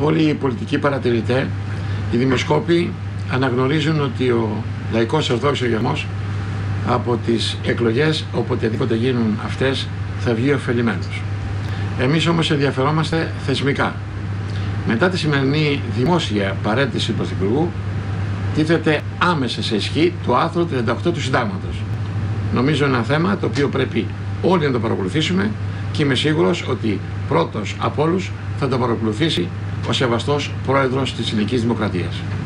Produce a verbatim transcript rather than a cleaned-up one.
όλοι οι πολιτικοί παρατηρητές, οι δημοσκόποι αναγνωρίζουν ότι ο λαϊκός ορθόδοξος γερμός από τις εκλογές, οποτεδήποτε γίνουν αυτές, θα βγει ωφελημένος. Εμείς όμως ενδιαφερόμαστε θεσμικά. Μετά τη σημερινή δημόσια παρέτηση του Πρωθυπουργού, τίθεται άμεσα σε ισχύ το άρθρο τριάντα οκτώ του Συντάγματος. Νομίζω ένα θέμα το οποίο πρέπει όλοι να το παρακολουθήσουμε και είμαι σίγουρος ότι πρώτος από όλους θα το παρακολουθήσει ο σεβαστός πρόεδρος της Ελληνικής Δημοκρατίας.